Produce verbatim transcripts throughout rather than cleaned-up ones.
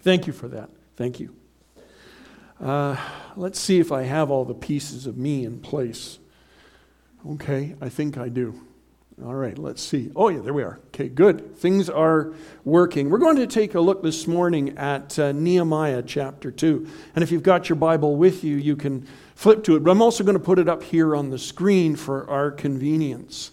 Thank you for that. Thank you. Uh, let's see if I have all the pieces of me in place. Okay, I think I do. All right, let's see. Oh, yeah, there we are. Okay, good. Things are working. We're going to take a look this morning at uh, Nehemiah chapter two. And if you've got your Bible with you, you can flip to it. But I'm also going to put it up here on the screen for our convenience.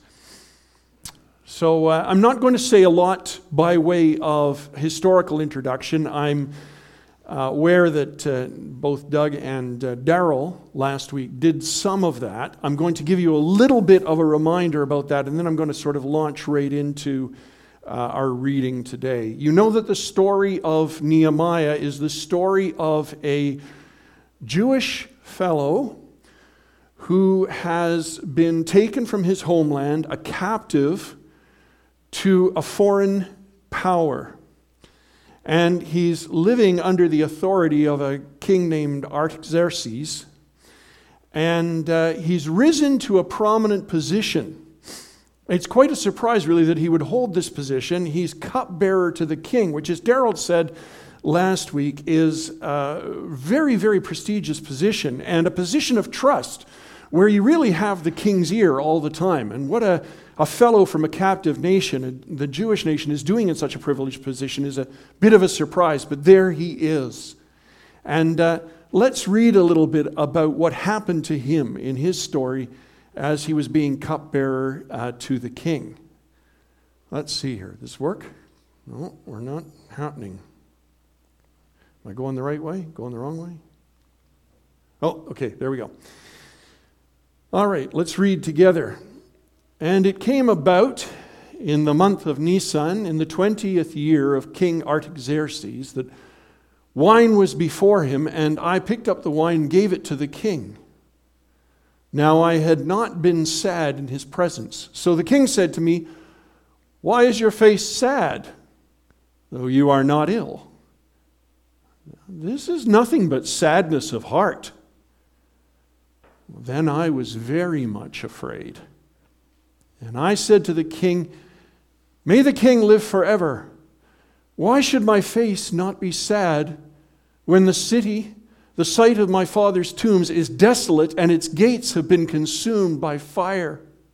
So uh, I'm not going to say a lot by way of historical introduction. I'm uh, aware that uh, both Doug and uh, Daryl last week did some of that. I'm going to give you a little bit of a reminder about that, and then I'm going to sort of launch right into uh, our reading today. You know that the story of Nehemiah is the story of a Jewish fellow who has been taken from his homeland, a captive, to a foreign power. And he's living under the authority of a king named Artaxerxes. And uh, he's risen to a prominent position. It's quite a surprise, really, that he would hold this position. He's cupbearer to the king, which, as Daryl said last week, is a very, very prestigious position and a position of trust where you really have the king's ear all the time. And what a A fellow from a captive nation, the Jewish nation, is doing in such a privileged position is a bit of a surprise, but there he is. And uh, let's read a little bit about what happened to him in his story as he was being cupbearer uh, to the king. Let's see here. Does this work? No, we're not happening. Am I going the right way? Going the wrong way? Oh, okay, there we go. All right, let's read together. And it came about in the month of Nisan, in the twentieth year of King Artaxerxes, that wine was before him, and I picked up the wine and gave it to the king. Now I had not been sad in his presence. So the king said to me, "Why is your face sad, though you are not ill?" "This is nothing but sadness of heart." Then I was very much afraid. And I said to the king, "May the king live forever. Why should my face not be sad when the city, the site of my father's tombs, is desolate and its gates have been consumed by fire?"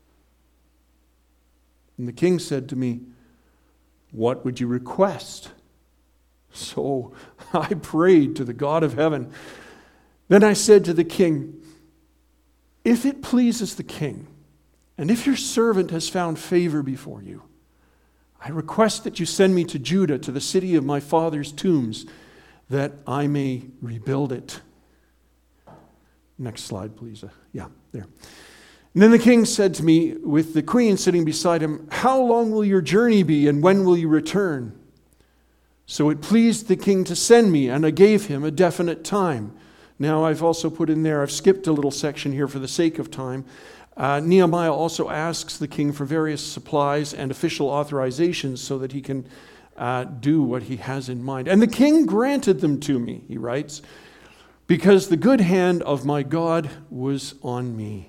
And the king said to me, "What would you request?" So I prayed to the God of heaven. Then I said to the king, "If it pleases the king, and if your servant has found favor before you, I request that you send me to Judah, to the city of my father's tombs, that I may rebuild it." Next slide, please. Uh, yeah, there. And then the king said to me, with the queen sitting beside him, "How long will your journey be, and when will you return?" So it pleased the king to send me, and I gave him a definite time. Now I've also put in there, I've skipped a little section here for the sake of time. Uh, Nehemiah also asks the king for various supplies and official authorizations so that he can uh, do what he has in mind. "And the king granted them to me," he writes, "because the good hand of my God was on me."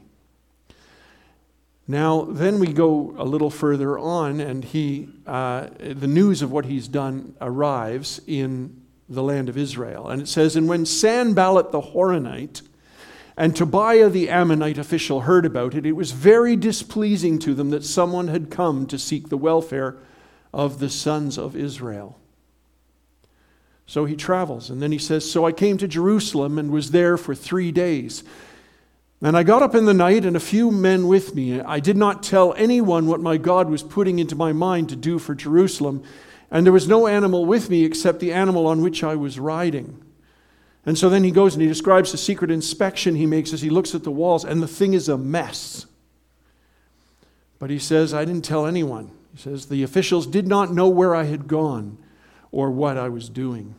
Now, then we go a little further on, and he, uh, the news of what he's done arrives in the land of Israel. And it says, "And when Sanballat the Horonite and Tobiah the Ammonite official heard about it, it was very displeasing to them that someone had come to seek the welfare of the sons of Israel." So he travels, and then he says, "So I came to Jerusalem and was there for three days. And I got up in the night, and a few men with me. I did not tell anyone what my God was putting into my mind to do for Jerusalem, and there was no animal with me except the animal on which I was riding." And so then he goes and he describes the secret inspection he makes as he looks at the walls, and the thing is a mess. But he says, "I didn't tell anyone." He says, "The officials did not know where I had gone or what I was doing."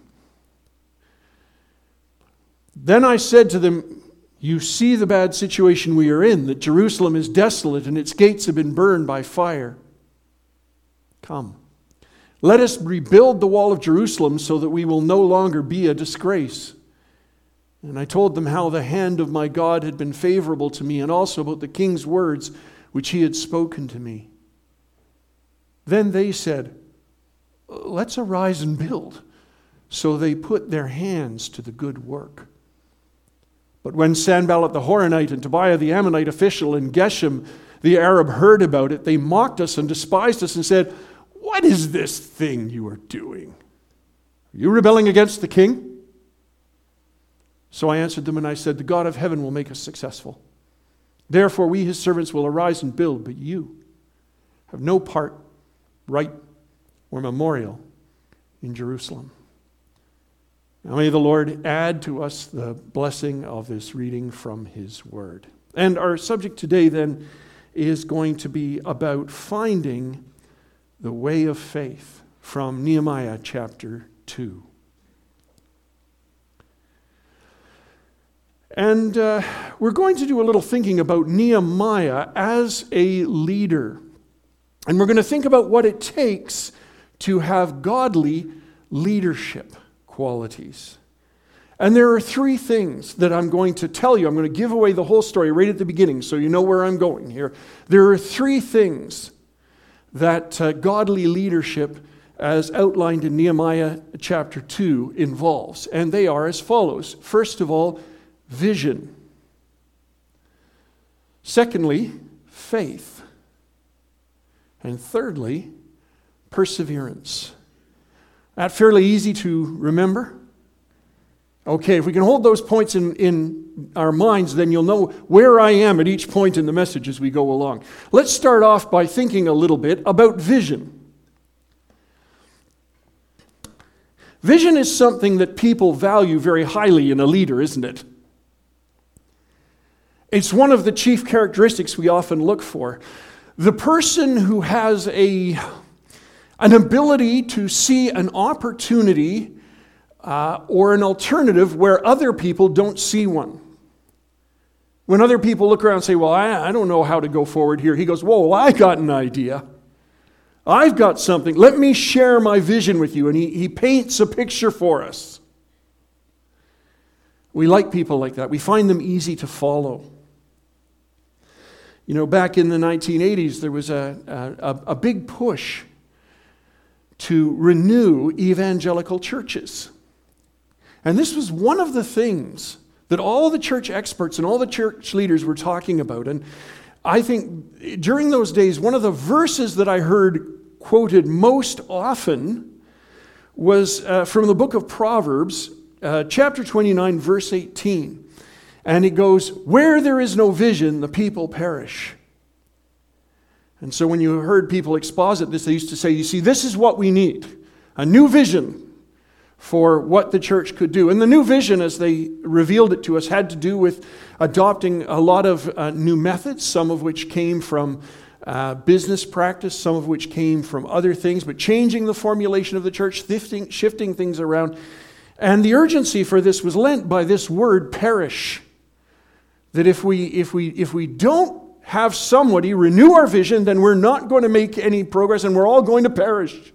Then I said to them, "You see the bad situation we are in, that Jerusalem is desolate and its gates have been burned by fire. Come, let us rebuild the wall of Jerusalem so that we will no longer be a disgrace." And I told them how the hand of my God had been favorable to me, and also about the king's words which he had spoken to me. Then they said, "Let's arise and build, So they put their hands to the good work. But when Sanballat the Horonite and Tobiah the Ammonite official and Geshem the Arab heard about it, they mocked us and despised us and said, "What is this thing you are doing? Are you rebelling against the king?" So I answered them and I said, "The God of heaven will make us successful. Therefore we, his servants, will arise and build, but you have no part, right, or memorial in Jerusalem." Now may the Lord add to us the blessing of this reading from his word. And our subject today then is going to be about finding the way of faith from Nehemiah chapter two. And uh, we're going to do a little thinking about Nehemiah as a leader. And we're going to think about what it takes to have godly leadership qualities. And there are three things that I'm going to tell you. I'm going to give away the whole story right at the beginning so you know where I'm going here. There are three things that uh, godly leadership, as outlined in Nehemiah chapter two, involves. And they are as follows. First of all, vision. Secondly, faith. And thirdly, perseverance. That fairly easy to remember? Okay, if we can hold those points in, in our minds, then you'll know where I am at each point in the message as we go along. Let's start off by thinking a little bit about vision. Vision is something that people value very highly in a leader, isn't it? It's one of the chief characteristics we often look for. The person who has a An ability to see an opportunity uh, or an alternative where other people don't see one. When other people look around and say, "Well, I, I don't know how to go forward here," he goes, "Whoa, I got an idea. I've got something. Let me share my vision with you." And he, he paints a picture for us. We like people like that. We find them easy to follow. You know, back in the nineteen eighties, there was a, a, a big push to renew evangelical churches. And this was one of the things that all the church experts and all the church leaders were talking about. And I think during those days, one of the verses that I heard quoted most often was uh, from the book of Proverbs, uh, chapter twenty-nine, verse eighteen. And it goes, "Where there is no vision, the people perish." And so when you heard people exposit this, they used to say, you see, this is what we need. A new vision for what the church could do. And the new vision, as they revealed it to us, had to do with adopting a lot of uh, new methods, some of which came from uh, business practice, some of which came from other things, but changing the formulation of the church, shifting, shifting things around. And the urgency for this was lent by this word, perish. That if we, if we, if we don't have somebody renew our vision, then we're not going to make any progress and we're all going to perish.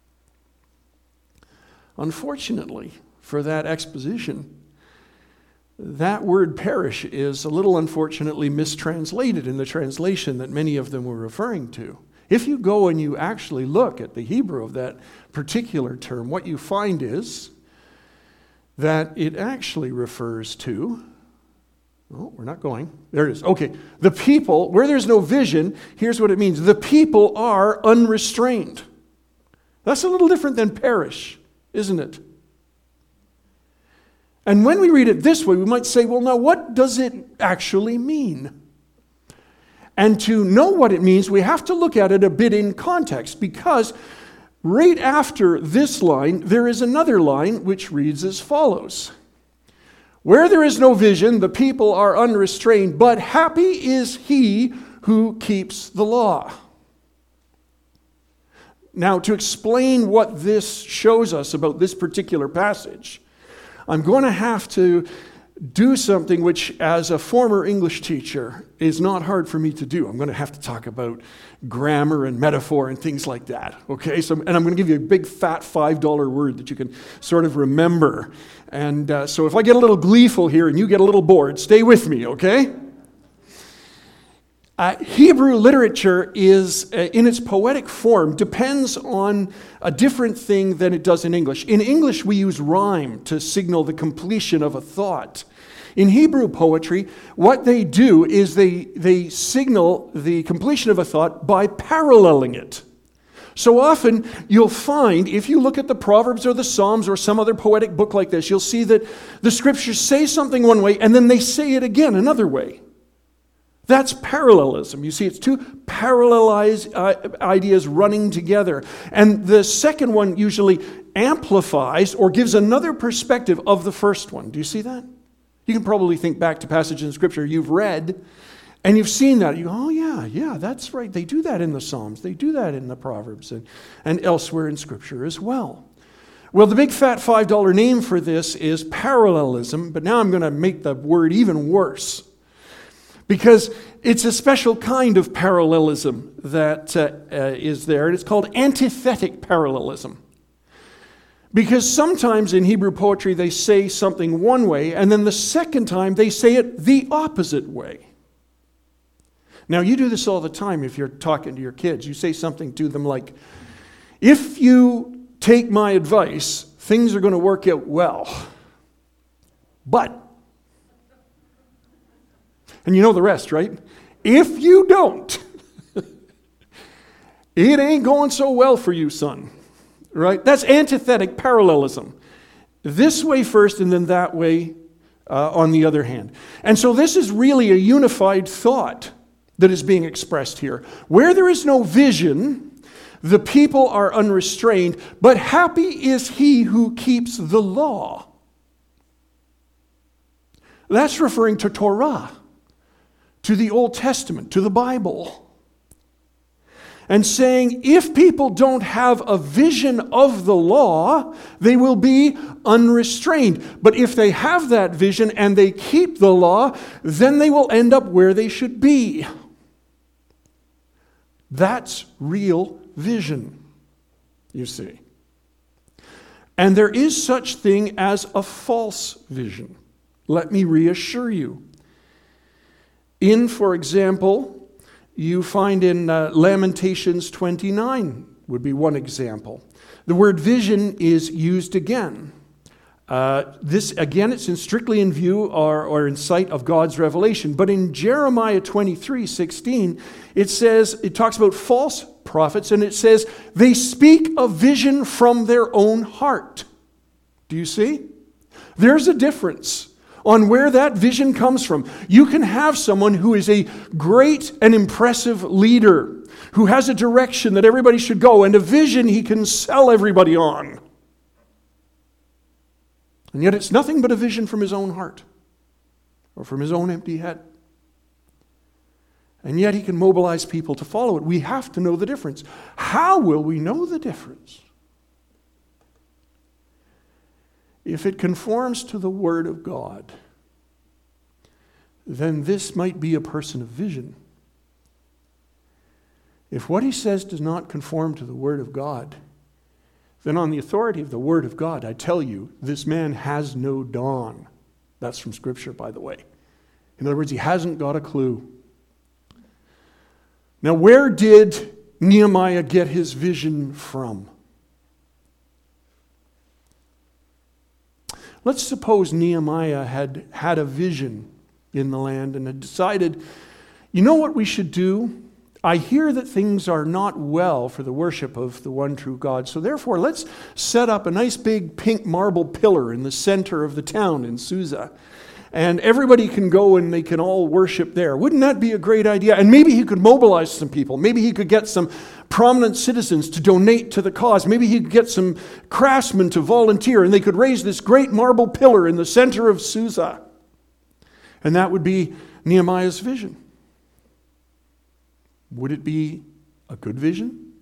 Unfortunately, for that exposition, that word perish is a little unfortunately mistranslated in the translation that many of them were referring to. If you go and you actually look at the Hebrew of that particular term, what you find is that it actually refers to Oh, we're not going. There it is. Okay. The people, where there's no vision, here's what it means. The people are unrestrained. That's a little different than perish, isn't it? And when we read it this way, we might say, well, now what does it actually mean? And to know what it means, we have to look at it a bit in context, because right after this line, there is another line which reads as follows. Where there is no vision, the people are unrestrained, but happy is he who keeps the law. Now, to explain what this shows us about this particular passage, I'm going to have to do something which, as a former English teacher, is not hard for me to do. I'm going to have to talk about grammar and metaphor and things like that. Okay, so and I'm going to give you a big fat five dollar word that you can sort of remember. And uh, so if I get a little gleeful here and you get a little bored, stay with me, okay? Uh, Hebrew literature is, uh, in its poetic form, depends on a different thing than it does in English. In English, we use rhyme to signal the completion of a thought. In Hebrew poetry, what they do is they, they signal the completion of a thought by paralleling it. So often, you'll find, if you look at the Proverbs or the Psalms or some other poetic book like this, you'll see that the Scriptures say something one way, and then they say it again another way. That's parallelism. You see, it's two parallelized uh, ideas running together. And the second one usually amplifies or gives another perspective of the first one. Do you see that? You can probably think back to passages in Scripture you've read, and you've seen that. You go, oh yeah, yeah, that's right. They do that in the Psalms. They do that in the Proverbs and, and elsewhere in Scripture as well. Well, the big fat five dollar name for this is parallelism, but now I'm going to make the word even worse. Because it's a special kind of parallelism that uh, uh, is there, and it's called antithetic parallelism. Because sometimes in Hebrew poetry they say something one way, and then the second time they say it the opposite way. Now, you do this all the time if you're talking to your kids. You say something to them like, if you take my advice, things are going to work out well. But, and you know the rest, right? If you don't, it ain't going so well for you, son. Right? That's antithetic parallelism. This way first and then that way uh, on the other hand. And so this is really a unified thought that is being expressed here. Where there is no vision, the people are unrestrained, but happy is he who keeps the law. That's referring to Torah, to the Old Testament, to the Bible. And saying, if people don't have a vision of the law, they will be unrestrained. But if they have that vision and they keep the law, then they will end up where they should be. That's real vision, you see. And there is such thing as a false vision. Let me reassure you. In, for example, you find in uh, Lamentations twenty-nine would be one example. The word vision is used again. Uh, this, again, it's in strictly in view or, or in sight of God's revelation. But in Jeremiah twenty-three sixteen, it says, it talks about false prophets, and it says, they speak a vision from their own heart. Do you see? There's a difference on where that vision comes from. You can have someone who is a great and impressive leader, who has a direction that everybody should go, and a vision he can sell everybody on. And yet it's nothing but a vision from his own heart, or from his own empty head. And yet he can mobilize people to follow it. We have to know the difference. How will we know the difference? If it conforms to the Word of God, then this might be a person of vision. If what he says does not conform to the Word of God, then on the authority of the Word of God, I tell you, this man has no dawn. That's from Scripture, by the way. In other words, he hasn't got a clue. Now, where did Nehemiah get his vision from? Let's suppose Nehemiah had had a vision in the land and had decided, you know what we should do? I hear that things are not well for the worship of the one true God, so therefore let's set up a nice big pink marble pillar in the center of the town in Susa. And everybody can go and they can all worship there. Wouldn't that be a great idea? And maybe he could mobilize some people. Maybe he could get some prominent citizens to donate to the cause. Maybe he could get some craftsmen to volunteer, and they could raise this great marble pillar in the center of Susa. And that would be Nehemiah's vision. Would it be a good vision?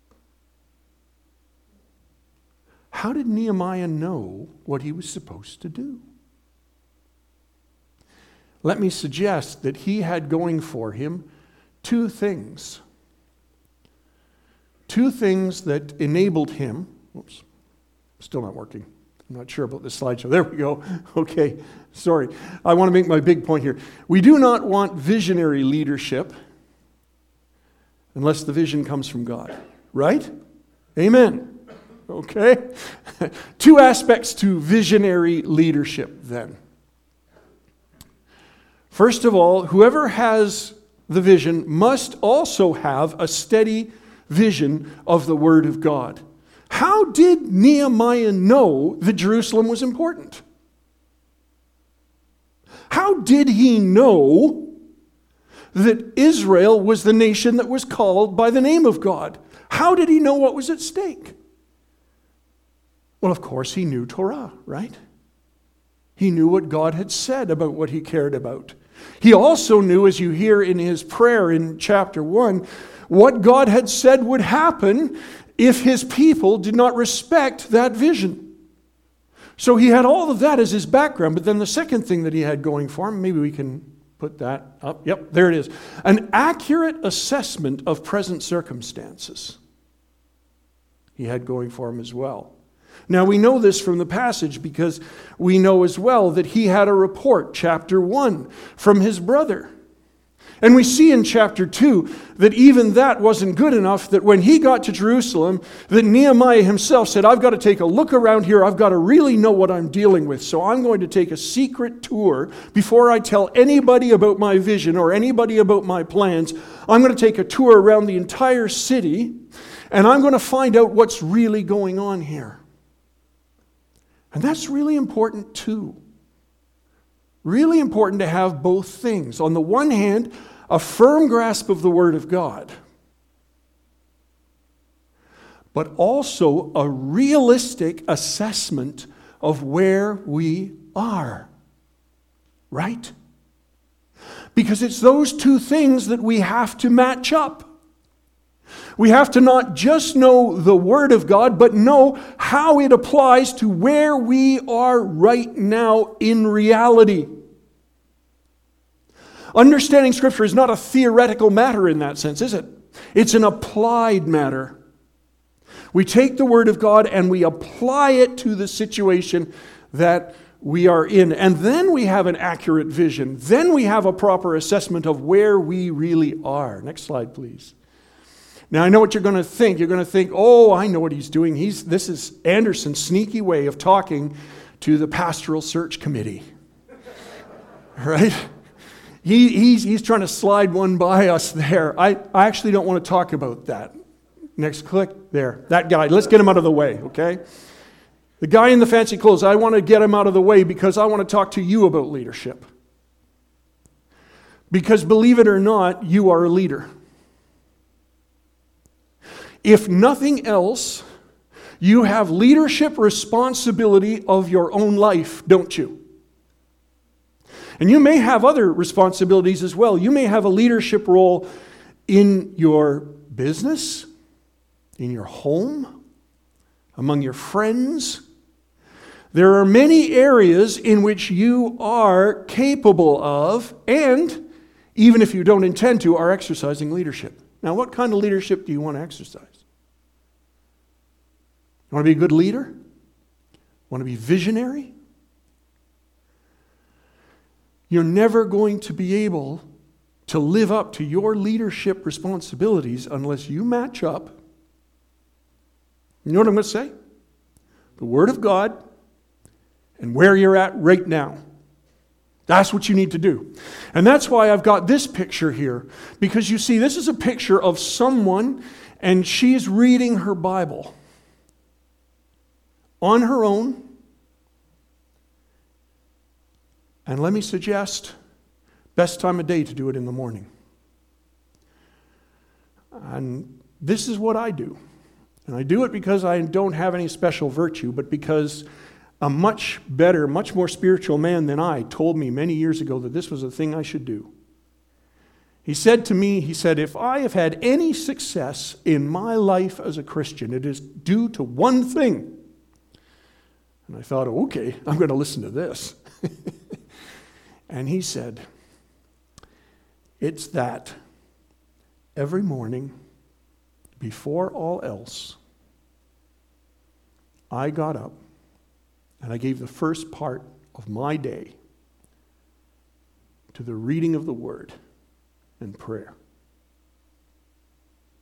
How did Nehemiah know what he was supposed to do? Let me suggest that he had going for him two things. Two things that enabled him. Whoops, still not working. I'm not sure about this slideshow. There we go. Okay, sorry. I want to make my big point here. We do not want visionary leadership. unless the vision comes from God. Right? Amen. Okay? Two aspects to visionary leadership then. First of all, whoever has the vision must also have a steady vision of the Word of God. How did Nehemiah know that Jerusalem was important? How did he know that Israel was the nation that was called by the name of God? How did he know what was at stake? Well, of course, he knew Torah, right? He knew what God had said about what he cared about. He also knew, as you hear in his prayer in chapter one, what God had said would happen if his people did not respect that vision. So he had all of that as his background. But then the second thing that he had going for him, maybe we can put that up. Yep, there it is. An accurate assessment of present circumstances he had going for him as well. Now we know this from the passage because we know as well that he had a report, chapter one, from his brother. And we see in chapter two that even that wasn't good enough, that when he got to Jerusalem, that Nehemiah himself said, I've got to take a look around here. I've got to really know what I'm dealing with. So I'm going to take a secret tour before I tell anybody about my vision or anybody about my plans. I'm going to take a tour around the entire city, and I'm going to find out what's really going on here. And that's really important too. Really important to have both things. On the one hand, a firm grasp of the Word of God, but also a realistic assessment of where we are. Right? Because it's those two things that we have to match up. We have to not just know the Word of God, but know how it applies to where we are right now in reality. Understanding Scripture is not a theoretical matter in that sense, is it? It's an applied matter. We take the Word of God and we apply it to the situation that we are in. And then we have an accurate vision. Then we have a proper assessment of where we really are. Next slide, please. Now, I know what you're going to think. You're going to think, oh, I know what he's doing. He's This is Anderson's sneaky way of talking to the pastoral search committee. Right? He, he's, he's trying to slide one by us there. I, I actually don't want to talk about that. Next click. There. That guy. Let's get him out of the way, okay? The guy in the fancy clothes, I want to get him out of the way because I want to talk to you about leadership. Because believe it or not, you are a leader. If nothing else, you have leadership responsibility of your own life, don't you? And you may have other responsibilities as well. You may have a leadership role in your business, in your home, among your friends. There are many areas in which you are capable of, and even if you don't intend to, are exercising leadership. Now, what kind of leadership do you want to exercise? You want to be a good leader? Want to be visionary? You're never going to be able to live up to your leadership responsibilities unless you match up. You know what I'm going to say? The Word of God and where you're at right now. That's what you need to do. And that's why I've got this picture here. Because you see, this is a picture of someone, and she's reading her Bible on her own. And let me suggest, best time of day to do it in the morning. And this is what I do. And I do it because I don't have any special virtue, but because a much better, much more spiritual man than I told me many years ago that this was the thing I should do. He said to me, he said, if I have had any success in my life as a Christian, it is due to one thing. And I thought, okay, I'm going to listen to this. And he said, it's that every morning, before all else, I got up and I gave the first part of my day to the reading of the Word and prayer.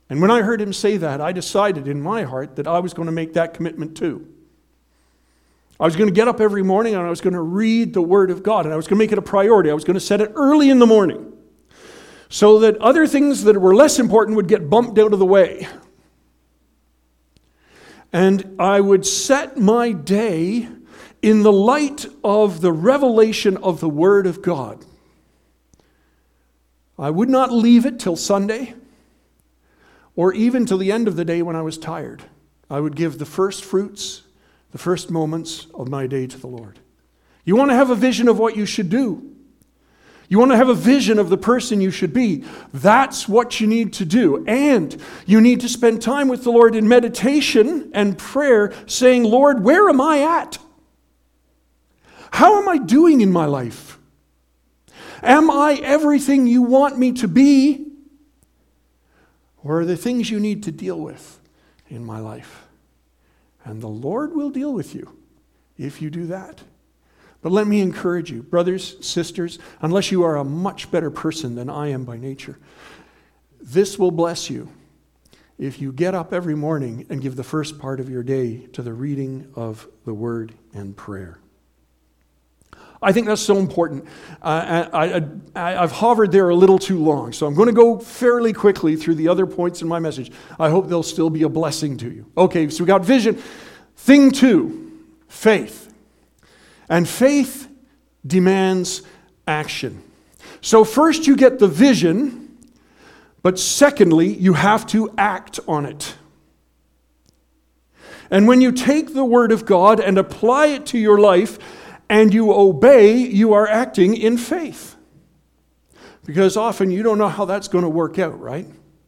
And when I heard him say that, I decided in my heart that I was going to make that commitment too. I was going to get up every morning and I was going to read the Word of God, and I was going to make it a priority. I was going to set it early in the morning so that other things that were less important would get bumped out of the way. And I would set my day in the light of the revelation of the Word of God. I would not leave it till Sunday or even till the end of the day when I was tired. I would give the first fruits, the first moments of my day to the Lord. You want to have a vision of what you should do. You want to have a vision of the person you should be. That's what you need to do. And you need to spend time with the Lord in meditation and prayer, saying, Lord, where am I at? How am I doing in my life? Am I everything you want me to be? Or are there things you need to deal with in my life? And the Lord will deal with you if you do that. But let me encourage you, brothers, sisters, unless you are a much better person than I am by nature, this will bless you if you get up every morning and give the first part of your day to the reading of the Word and prayer. I think that's so important. Uh, I, I, I, I've hovered there a little too long, so I'm going to go fairly quickly through the other points in my message. I hope they'll still be a blessing to you. Okay, so we got vision. Thing two, faith. And faith demands action. So first you get the vision, but secondly, you have to act on it. And when you take the Word of God and apply it to your life, and you obey, you are acting in faith. Because often you don't know how that's going to work out, right?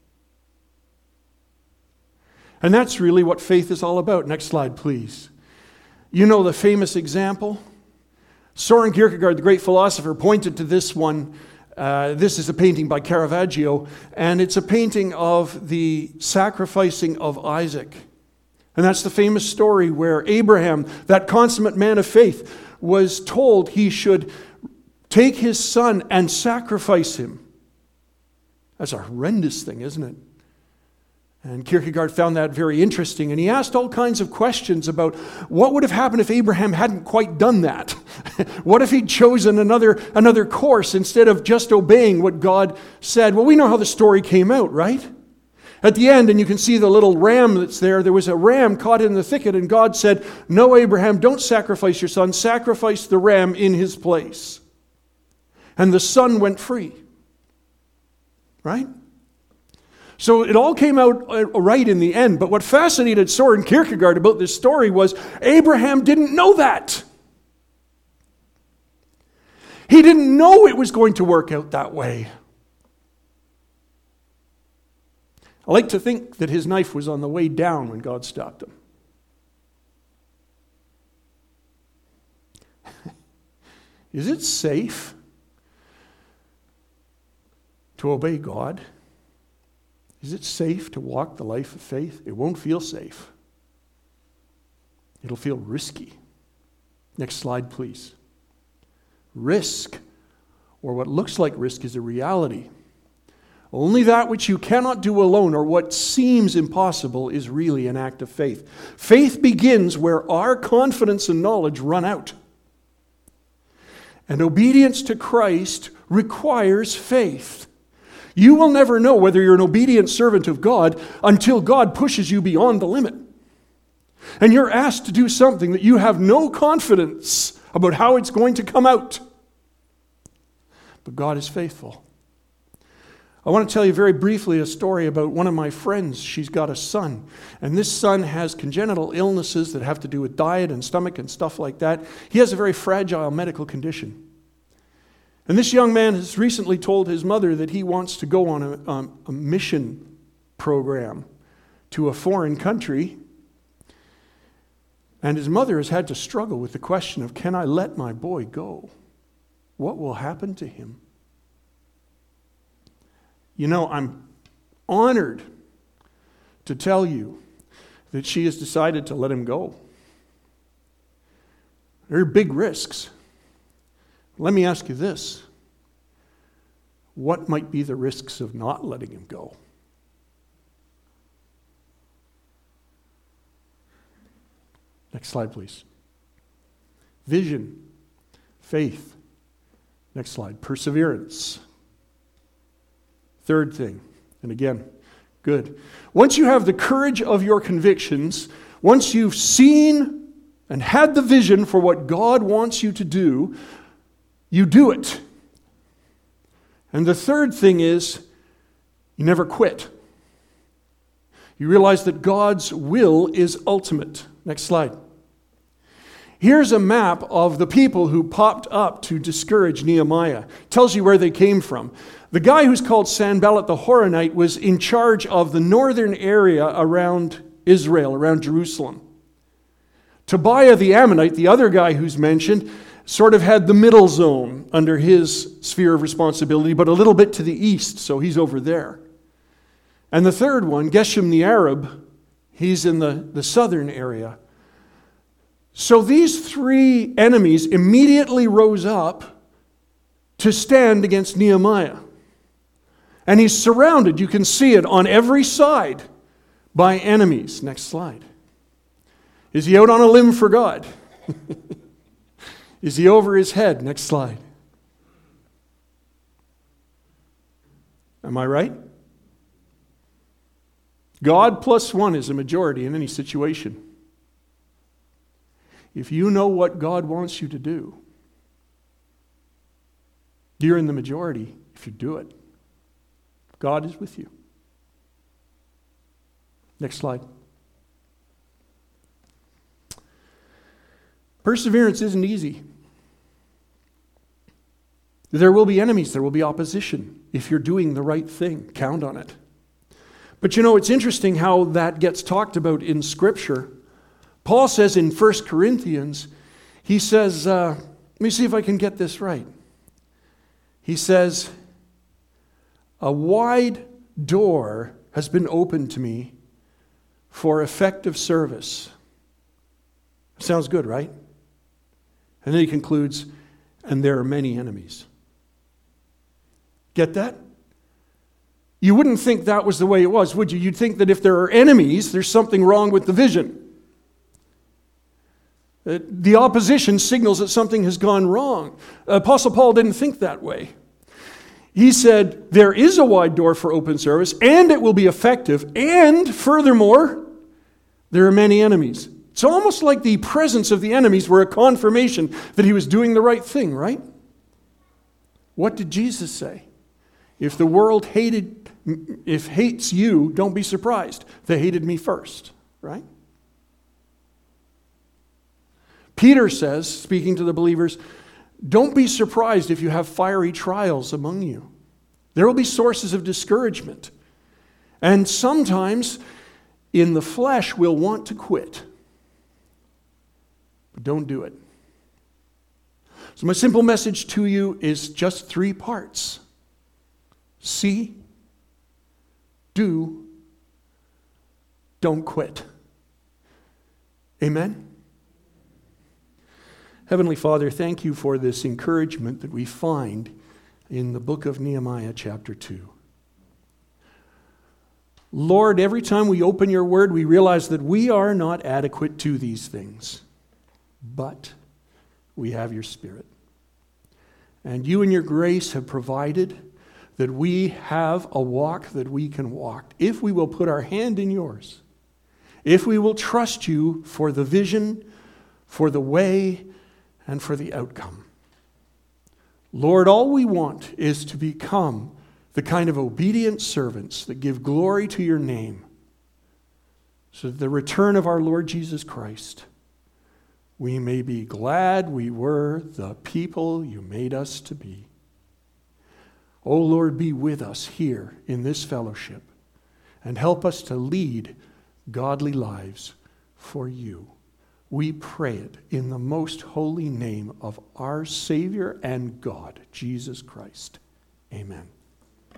And that's really what faith is all about. Next slide, please. You know the famous example? Soren Kierkegaard, the great philosopher, pointed to this one. Uh, this is a painting by Caravaggio, and it's a painting of the sacrificing of Isaac. And that's the famous story where Abraham, that consummate man of faith, was told he should take his son and sacrifice him. That's a horrendous thing, isn't it? And Kierkegaard found that very interesting. And he asked all kinds of questions about what would have happened if Abraham hadn't quite done that. What if he'd chosen another, another course instead of just obeying what God said? Well, we know how the story came out, right? At the end, and you can see the little ram that's there, there was a ram caught in the thicket, and God said, no, Abraham, don't sacrifice your son. Sacrifice the ram in his place. And the son went free. Right? So it all came out right in the end. But what fascinated Soren Kierkegaard about this story was Abraham didn't know that. He didn't know it was going to work out that way. I like to think that his knife was on the way down when God stopped him. Is it safe to obey God? Is it safe to walk the life of faith? It won't feel safe. It'll feel risky. Next slide, please. Risk, or what looks like risk, is a reality. Only that which you cannot do alone, or what seems impossible, is really an act of faith. Faith begins where our confidence and knowledge run out. And obedience to Christ requires faith. You will never know whether you're an obedient servant of God until God pushes you beyond the limit. And you're asked to do something that you have no confidence about how it's going to come out. But God is faithful. I want to tell you very briefly a story about one of my friends. She's got a son, and this son has congenital illnesses that have to do with diet and stomach and stuff like that. He has a very fragile medical condition. And this young man has recently told his mother that he wants to go on a, um, a mission program to a foreign country. And his mother has had to struggle with the question of, can I let my boy go? What will happen to him? You know, I'm honored to tell you that she has decided to let him go. There are big risks. Let me ask you this. What might be the risks of not letting him go? Next slide, please. Vision, faith. Next slide. Perseverance. Third thing, and again, good. Once you have the courage of your convictions, once you've seen and had the vision for what God wants you to do, you do it. And the third thing is, you never quit. You realize that God's will is ultimate. Next slide. Here's a map of the people who popped up to discourage Nehemiah. Tells you where they came from. The guy who's called Sanballat the Horonite was in charge of the northern area around Israel, around Jerusalem. Tobiah the Ammonite, the other guy who's mentioned, sort of had the middle zone under his sphere of responsibility, but a little bit to the east, so he's over there. And the third one, Geshem the Arab, he's in the, the southern area. So these three enemies immediately rose up to stand against Nehemiah. And he's surrounded, you can see it on every side, by enemies. Next slide. Is he out on a limb for God? Is he over his head? Next slide. Am I right? God plus one is a majority in any situation. If you know what God wants you to do, you're in the majority if you do it. God is with you. Next slide. Perseverance isn't easy. There will be enemies, there will be opposition. If you're doing the right thing, count on it. But you know, it's interesting how that gets talked about in Scripture. Paul says in First Corinthians, he says, uh, let me see if I can get this right. He says, a wide door has been opened to me for effective service. Sounds good, right? And then he concludes, and there are many enemies. Get that? You wouldn't think that was the way it was, would you? You'd think that if there are enemies, there's something wrong with the vision. Uh, the opposition signals that something has gone wrong. Apostle Paul didn't think that way. He said, there is a wide door for open service, and it will be effective, and furthermore, there are many enemies. It's almost like the presence of the enemies were a confirmation that he was doing the right thing, right? What did Jesus say? If the world hated, if hates you, don't be surprised. They hated me first, right? Peter says, speaking to the believers, don't be surprised if you have fiery trials among you. There will be sources of discouragement. And sometimes in the flesh we'll want to quit. But don't do it. So my simple message to you is just three parts. See, do, don't quit. Amen? Heavenly Father, thank you for this encouragement that we find in the book of Nehemiah chapter two. Lord, every time we open your word, we realize that we are not adequate to these things, but we have your Spirit. And you and your grace have provided that we have a walk that we can walk. If we will put our hand in yours, if we will trust you for the vision, for the way, and for the outcome. Lord, all we want is to become the kind of obedient servants that give glory to your name, so that the return of our Lord Jesus Christ, we may be glad we were the people you made us to be. Oh Lord, be with us here in this fellowship and help us to lead godly lives for you. We pray it in the most holy name of our Savior and God, Jesus Christ. Amen.